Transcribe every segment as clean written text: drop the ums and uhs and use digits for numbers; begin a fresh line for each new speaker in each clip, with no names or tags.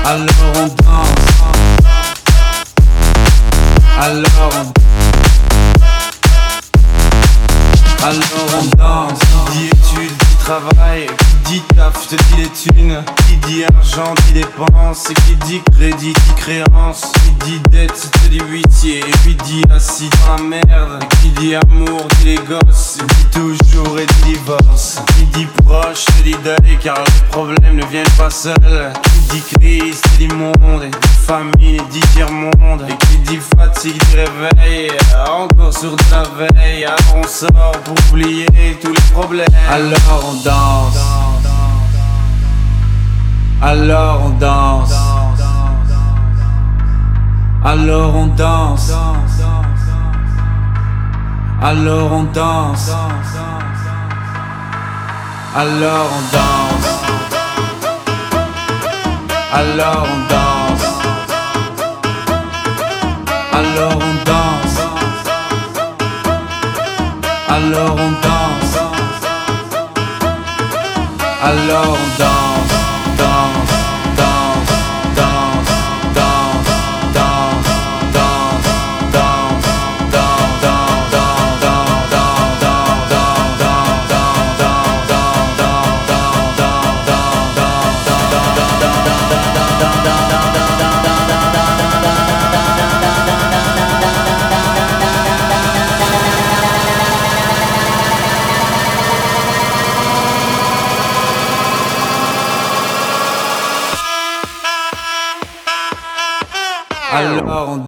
Alors on danse. Alors on danse. Qui dit études, qui travaille, qui dit taf, te dit les thunes. Qui dit argent, dit dépense. Et qui dit crédit, dit créance. Qui dit dette, te dit huitier. Et puis dit assis dans la merde. Et qui dit amour, dit les gosses. Et dit toujours et dit divorce. Qui dit proche, te dit deuil, car les problèmes ne viennent pas seuls. Qui dit crise, te dit monde. Et dit famille, dit tiers-monde. Et qui dit fatigue, dit réveil. Encore sur de la veille. Alors on sort pour oublier tous les problèmes. Alors on danse. Alors on danse. Alors on danse. Alors on danse. Alors on danse. Alors on danse. Alors on danse. Alors on danse. Alors on danse. Danse, danse, danse, danse, danse, danse, danse, alors on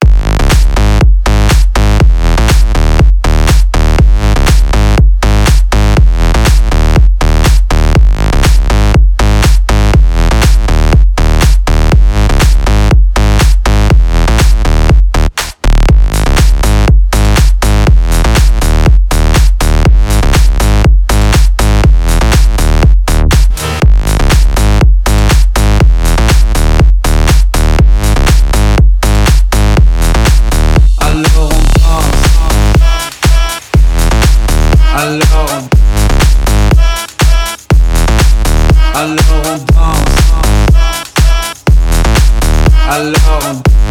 alors on danse. Alors on